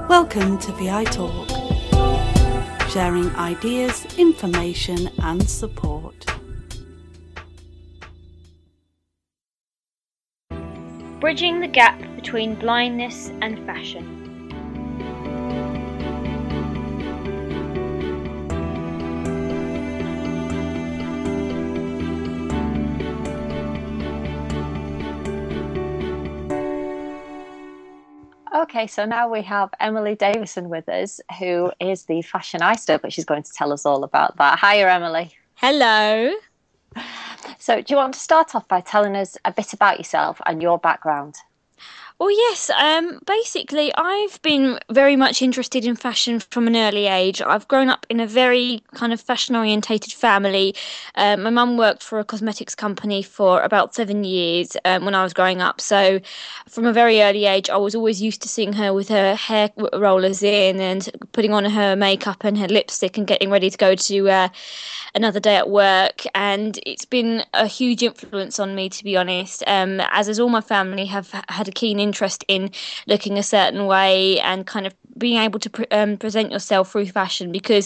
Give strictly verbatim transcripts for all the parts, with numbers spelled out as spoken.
Welcome to V I Talk, sharing ideas, information and support. Bridging the gap between blindness and fashion. Okay, so now we have Emily Davison with us, who is the fashionista, but she's going to tell us all about that. Hiya, Emily. Hello. So do you want to start off by telling us a bit about yourself and your background? Well, yes, um, basically, I've been very much interested in fashion from an early age. I've grown up in a very kind of fashion-orientated family. Um, my mum worked for a cosmetics company for about seven years um, when I was growing up. So from a very early age, I was always used to seeing her with her hair rollers in and putting on her makeup and her lipstick and getting ready to go to uh, another day at work. And it's been a huge influence on me, to be honest, um, as as all my family have had a keen interest in looking a certain way and kind of being able to pre- um, present yourself through fashion, because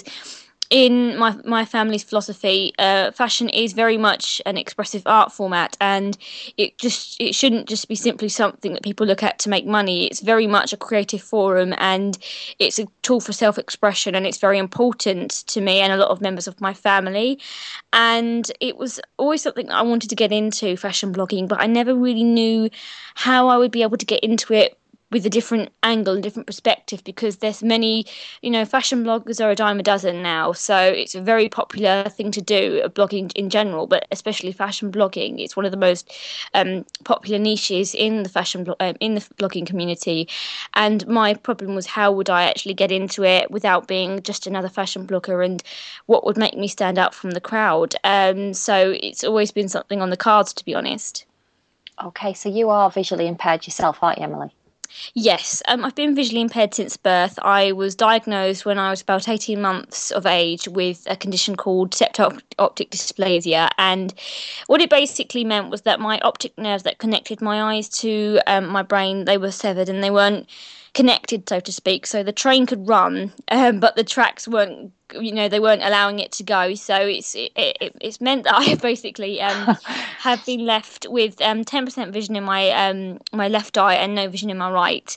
in my my family's philosophy, uh, fashion is very much an expressive art format, and it just it shouldn't just be simply something that people look at to make money. It's very much a creative forum, and it's a tool for self-expression, and it's very important to me and a lot of members of my family. And it was always something that I wanted to get into, fashion blogging, but I never really knew how I would be able to get into it with a different angle and different perspective, because there's many, you know, fashion bloggers are a dime a dozen now, so it's a very popular thing to do, blogging in general, but especially fashion blogging. It's one of the most um, popular niches in the fashion blo- um, in the blogging community, and my problem was, how would I actually get into it without being just another fashion blogger, and what would make me stand out from the crowd? Um, so it's always been something on the cards, to be honest. Okay, so you are visually impaired yourself, aren't you, Emily? Yes, um, I've been visually impaired since birth. I was diagnosed when I was about eighteen months of age with a condition called septo-optic dysplasia, and what it basically meant was that my optic nerves that connected my eyes to um, my brain, they were severed and they weren't connected, so to speak. So the train could run, um, but the tracks weren't, you know, they weren't allowing it to go. So it's it, it, it's meant that I basically um, have been left with um, ten percent vision in my um, my left eye and no vision in my right.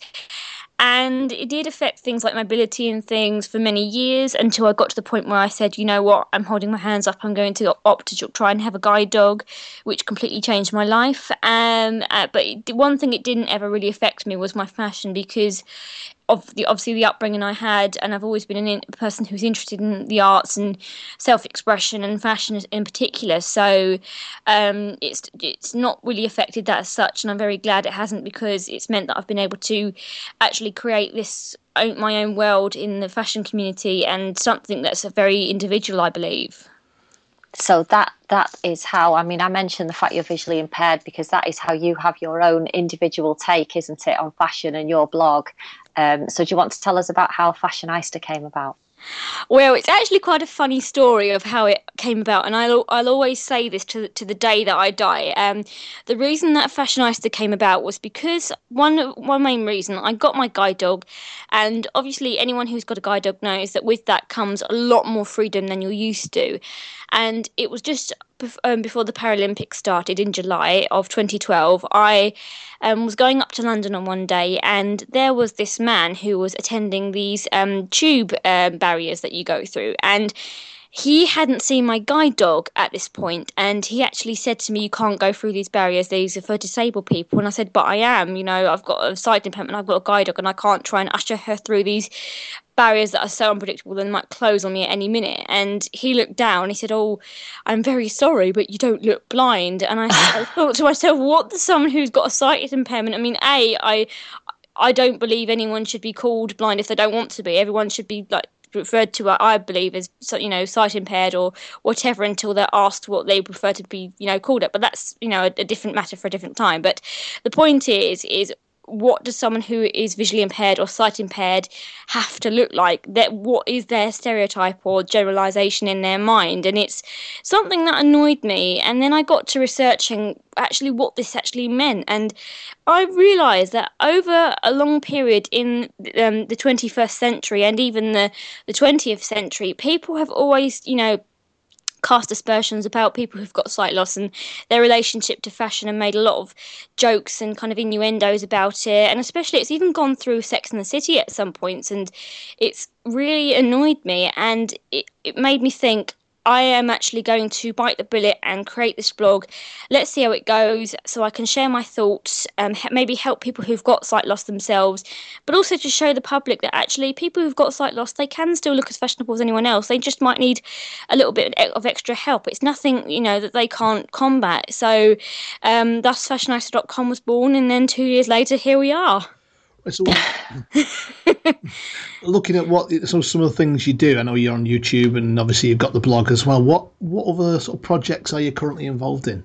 And it did affect things like mobility and things for many years, until I got to the point where I said, you know what, I'm holding my hands up, I'm going to opt to try and have a guide dog, which completely changed my life. Um, uh, but it, one thing it didn't ever really affect me was my fashion, because of the obviously the upbringing I had, and I've always been an in, a person who's interested in the arts and self-expression and fashion in particular. So um, it's it's not really affected that as such, and I'm very glad it hasn't, because it's meant that I've been able to actually create this own, my own world in the fashion community, and something that's a very individual, I believe. So that that is how, I mean, I mentioned the fact you're visually impaired because that is how you have your own individual take, isn't it, on fashion and your blog. Um, so do you want to tell us about how Fashionista came about? Well, it's actually quite a funny story of how it came about, and I'll I'll always say this to to the day that I die. Um, the reason that Fashionista came about was because one one main reason, I got my guide dog, and obviously anyone who's got a guide dog knows that with that comes a lot more freedom than you're used to, and it was just um, before the Paralympics started in July of twenty twelve. I um, was going up to London on one day, and there was this man who was attending these um, tube um, barriers that you go through, and he hadn't seen my guide dog at this point, and he actually said to me, you can't go through these barriers, these are for disabled people. And I said, but I am, you know, I've got a sight impairment, I've got a guide dog, and I can't try and usher her through these barriers that are so unpredictable that they might close on me at any minute. And he looked down and he said, oh, I'm very sorry, but you don't look blind. And I, I thought to myself, what does someone who's got a sight impairment, I mean, A, I I don't believe anyone should be called blind if they don't want to be. Everyone should be like referred to, I believe, as, you know, sight impaired or whatever, until they're asked what they prefer to be, you know, called it. But that's, you know, a, a different matter for a different time. But the point is, is what does someone who is visually impaired or sight impaired have to look like? That what is their stereotype or generalization in their mind? And it's something that annoyed me. And then I got to researching actually what this actually meant, and I realised that over a long period in um, the twenty-first century and even the the twentieth century, people have always, you know, cast aspersions about people who've got sight loss and their relationship to fashion, and made a lot of jokes and kind of innuendos about it. And especially it's even gone through Sex and the City at some points, and it's really annoyed me, and it, it made me think, I am actually going to bite the bullet and create this blog. Let's see how it goes, so I can share my thoughts, um, maybe help people who've got sight loss themselves, but also to show the public that actually people who've got sight loss, they can still look as fashionable as anyone else. They just might need a little bit of extra help. It's nothing, you know, that they can't combat. So um, thus fashionista dot com was born, and then two years later, here we are. So, looking at what so some of the things you do, I know you're on YouTube and obviously you've got the blog as well. What what other sort of projects are you currently involved in?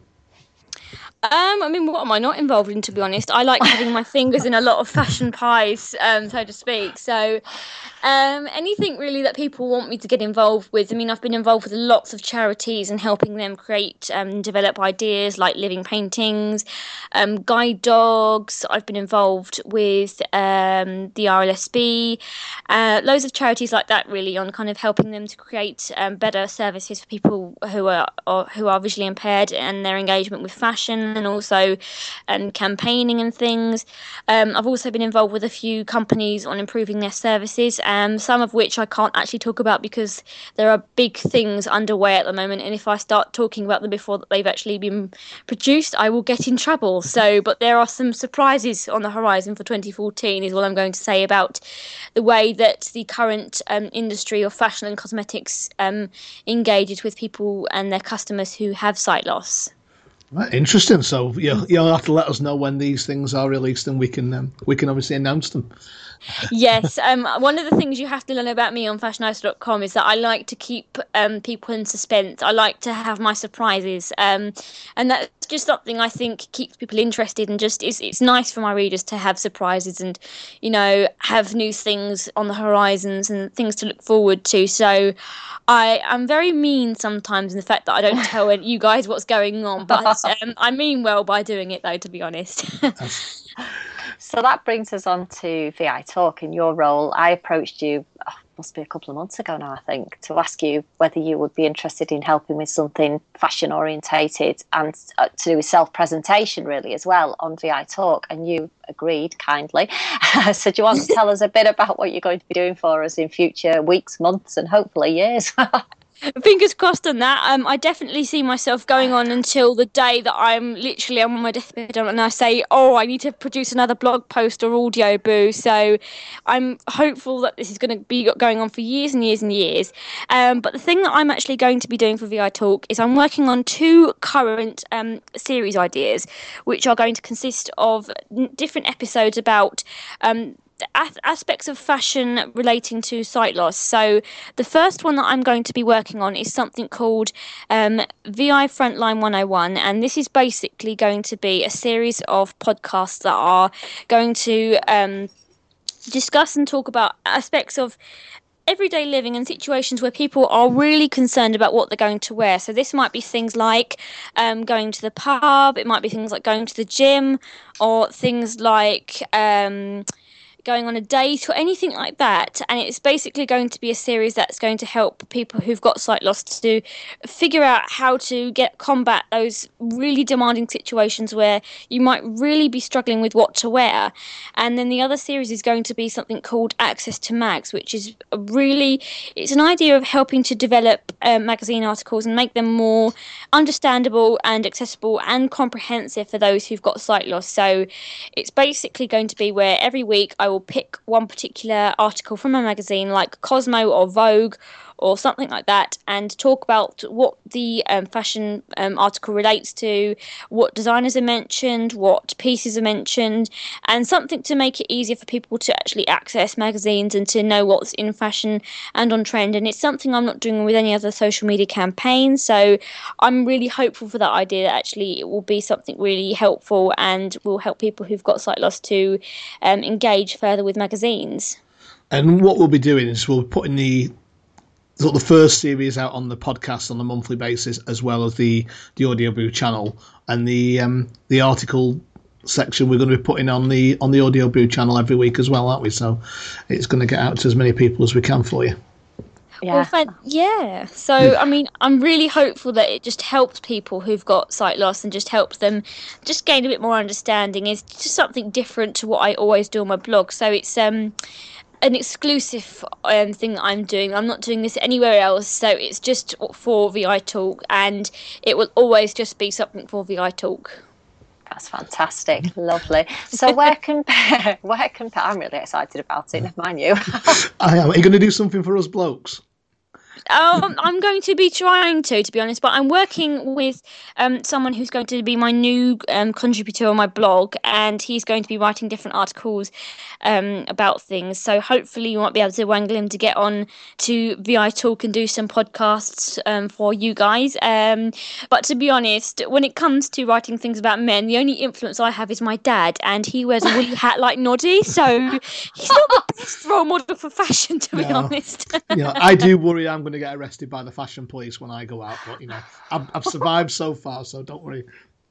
Um, I mean, what am I not involved in, to be honest? I like having my fingers in a lot of fashion pies, um, so to speak. So um, anything really that people want me to get involved with. I mean, I've been involved with lots of charities and helping them create and um, develop ideas like living paintings, um, guide dogs. I've been involved with um, the R L S B, uh, loads of charities like that, really, on kind of helping them to create um, better services for people who are or, who are visually impaired and their engagement with fashion, and also um, campaigning and things. Um, I've also been involved with a few companies on improving their services, um, some of which I can't actually talk about because there are big things underway at the moment, and if I start talking about them before they've actually been produced, I will get in trouble. So, but there are some surprises on the horizon for twenty fourteen, is all I'm going to say about the way that the current um, industry of fashion and cosmetics um, engages with people and their customers who have sight loss. Right, interesting. So you'll, you'll have to let us know when these things are released, and we can um, we can obviously announce them. Yes, um, one of the things you have to learn about me on fashionista dot com is that I like to keep um, people in suspense. I like to have my surprises, um, and that's just something I think keeps people interested, and just is it's nice for my readers to have surprises and, you know, have new things on the horizons and things to look forward to. So I am very mean sometimes in the fact that I don't tell you guys what's going on, but um, I mean well by doing it, though, to be honest. So that brings us on to V I Talk and your role. I approached you, oh, must be a couple of months ago now, I think, to ask you whether you would be interested in helping with something fashion orientated and uh, to do with self-presentation really as well on V I Talk, and you agreed kindly. So do you want to tell us a bit about what you're going to be doing for us in future weeks, months and hopefully years? Fingers crossed on that. Um, I definitely see myself going on until the day that I'm literally I'm on my deathbed and I say, oh, I need to produce another blog post or audio boo. So I'm hopeful that this is going to be going on for years and years and years. Um, but the thing that I'm actually going to be doing for V I Talk is I'm working on two current um, series ideas, which are going to consist of different episodes about um, aspects of fashion relating to sight loss. So the first one that I'm going to be working on is something called um, V I Frontline one oh one, and this is basically going to be a series of podcasts that are going to um, discuss and talk about aspects of everyday living and situations where people are really concerned about what they're going to wear. So this might be things like um, going to the pub, it might be things like going to the gym, or things like um, going on a date or anything like that. And it's basically going to be a series that's going to help people who've got sight loss to figure out how to get combat those really demanding situations where you might really be struggling with what to wear. And then the other series is going to be something called Access to Mags, which is a really, it's an idea of helping to develop uh, magazine articles and make them more understandable and accessible and comprehensive for those who've got sight loss. So it's basically going to be where every week I will pick one particular article from a magazine like Cosmo or Vogue or something like that, and talk about what the um, fashion um, article relates to, what designers are mentioned, what pieces are mentioned, and something to make it easier for people to actually access magazines and to know what's in fashion and on trend. And it's something I'm not doing with any other social media campaign, so I'm really hopeful for that idea that actually it will be something really helpful and will help people who've got sight loss to um, engage further with magazines. And what we'll be doing is we'll be putting the sort of the first series out on the podcast on a monthly basis, as well as the the Audioboo channel, and the um, the article section we're going to be putting on the on the Audioboo channel every week as well, aren't we? So it's going to get out to as many people as we can for you. Yeah. Well, yeah. So, I mean, I'm really hopeful that it just helps people who've got sight loss and just helps them just gain a bit more understanding. It's just something different to what I always do on my blog. So it's um an exclusive um, thing that I'm doing. I'm not doing this anywhere else. So it's just for V I Talk, and it will always just be something for V I Talk. That's fantastic. Lovely. So where can where can I'm really excited about it. Never mind you. I am. Are you going to do something for us blokes? Um, I'm going to be trying to, to be honest, but I'm working with um, someone who's going to be my new um, contributor on my blog, and he's going to be writing different articles um, about things. So hopefully you might be able to wangle him to get on to V I Talk and do some podcasts um, for you guys. Um, but to be honest, when it comes to writing things about men, the only influence I have is my dad, and he wears a woolly hat like Noddy, so he's not the best role model for fashion, to be no. honest. You know, I do worry I'm going to get arrested by the fashion police when I go out, but you know, I've, I've survived so far, so don't worry.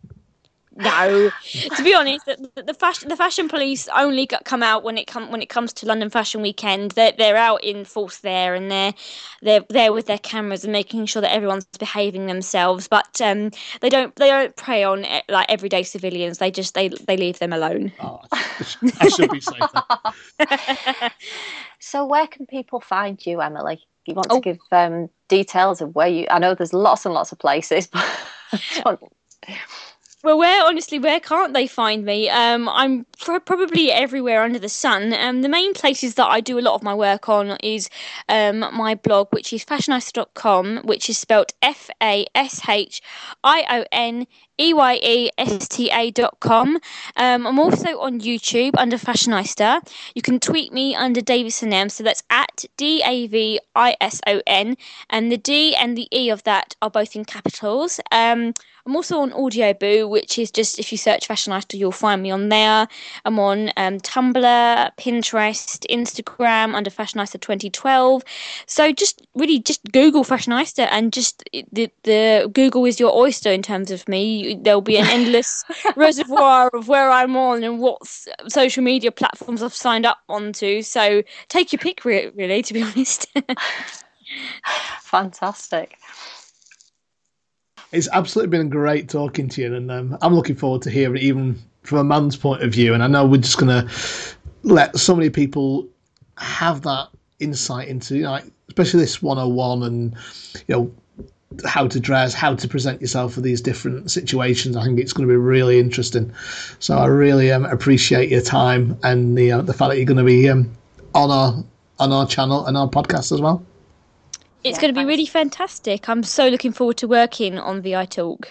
No, to be honest, the, the fashion the fashion police only come out when it come when it comes to London Fashion Weekend. They're they're out in force there, and they're they're there with their cameras and making sure that everyone's behaving themselves. But um, they don't they don't prey on like everyday civilians. They just they they leave them alone. Oh, I should be safe. So where can people find you, Emily? You want oh. to give um, details of where you... I know there's lots and lots of places, but... Well, where, honestly, where can't they find me? Um, I'm pr- probably everywhere under the sun. Um, the main places that I do a lot of my work on is um, my blog, which is fashionista dot com, which is spelled F A S H I O N E Y E S T A dot com. Um, I'm also on YouTube under Fashionista. You can tweet me under Davison M, so that's at D A V I S O N, and the D and the E of that are both in capitals. Um, I'm also on Audioboo, which is just, if you search Fashionista, you'll find me on there. I'm on um, Tumblr, Pinterest, Instagram under Fashionista twenty twelve. So just really just Google Fashionista, and just the, the Google is your oyster in terms of me. There'll be an endless reservoir of where I'm on and what social media platforms I've signed up onto. So take your pick, really, to be honest. Fantastic. It's absolutely been great talking to you, and um, I'm looking forward to hearing it even from a man's point of view. And I know we're just going to let so many people have that insight into, you know, especially this one oh one, and you know, how to dress, how to present yourself for these different situations. I think it's going to be really interesting. So I really um, appreciate your time and the uh, the fact that you're going to be um, on our on our channel and our podcast as well. It's Yeah, going to be thanks. really fantastic. I'm so looking forward to working on V I Talk.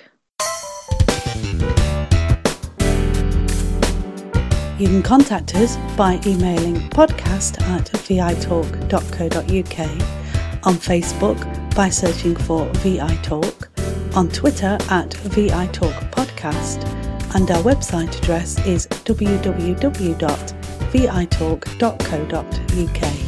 You can contact us by emailing podcast at v i talk dot co dot u k, on Facebook by searching for V I Talk, on Twitter at V I Talk Podcast, and our website address is w w w dot v i talk dot co dot u k.